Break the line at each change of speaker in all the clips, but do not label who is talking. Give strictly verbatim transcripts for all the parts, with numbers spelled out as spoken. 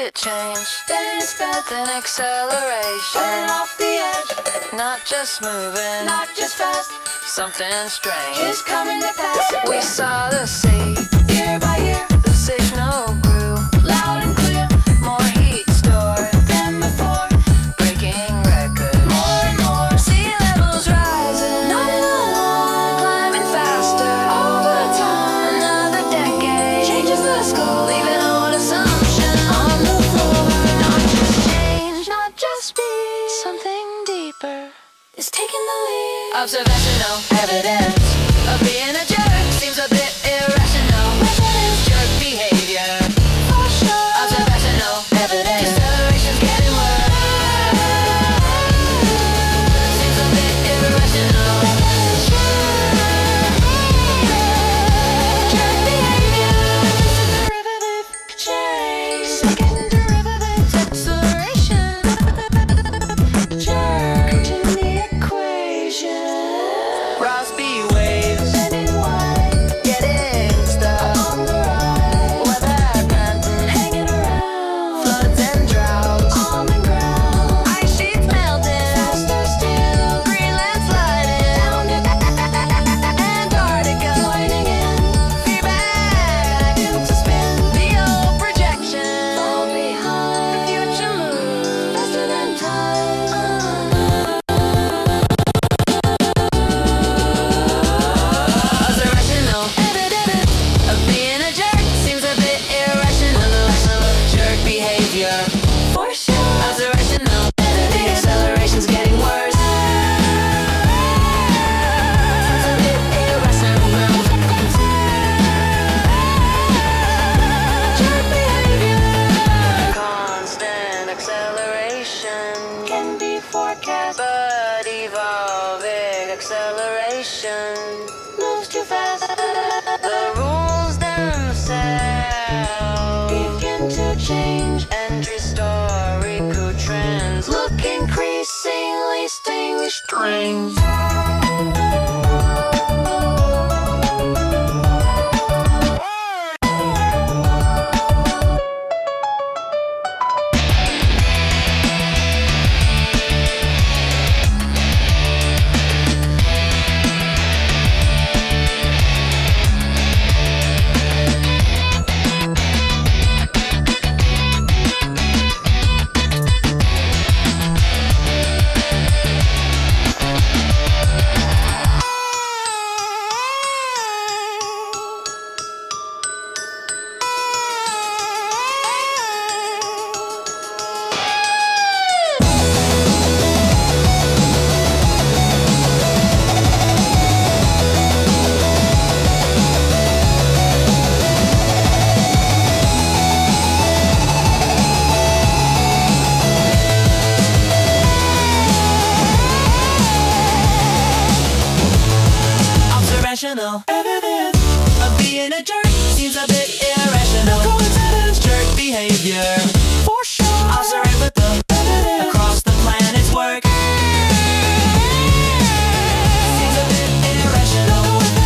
it change. Then it's fast, then acceleration. Burn off the edge. Not just moving, not just fast. Something strange is coming to pass. We saw the sea, year by year. The signal grew, loud and clear. More heat stored than before, breaking records. More and more, sea levels rising. Not alone, climbing faster all the time. Another decade changes the score, leaving old assumptions on the floor. Not just change, not just speed. Something deeper is taking the lead. Observational evidence of being a jerk seems a bit irrational. Residence jerk behavior. For sure. Observational evidence. Acceleration's getting worse. Seems a bit irrational. Jerk behavior. Derivative change. Second derivative acceleration. Jerk in the equation. Rossby waves, getting wide, getting stuck on the ride. Weather pattern, hanging around. Floods and droughts, almond ground. Ice sheets melting, faster still. Greenland sliding, down to Antarctica, joining in. Feedback, to spin. The old projection, fall behind. The future moves faster than time. Observational evidence of being a jerk seems a bit irrational. Jerk behavior. For sure. Observational evidence. The acceleration's getting worse. Seems a bit irrational. Jerk behavior. Constant acceleration can be forecast, but evolving acceleration moves too fast. The rules themselves begin to change. Entry historical trends look increasingly strange. Observational evidence of being a jerk seems a bit irrational. Coincidence, jerk behavior. For sure. Observe with the evidence across the planet's work. Seems a bit irrational.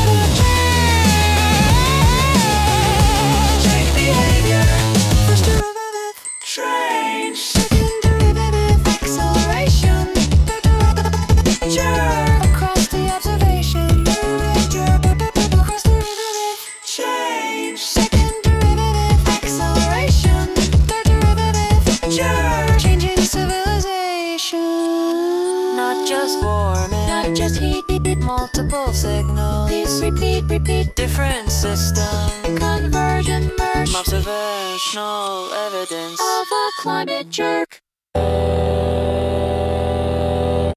Jerk behavior. First derivative, strange. Second derivative, acceleration. Jerk across the observation. Across the derivative, change. Second derivative, acceleration. Third derivative, jerk. Changing civilization. Not just warming, not just heat. Multiple signals. Repeat, repeat. Different system. Convergent merge. Observational evidence of a climate jerk.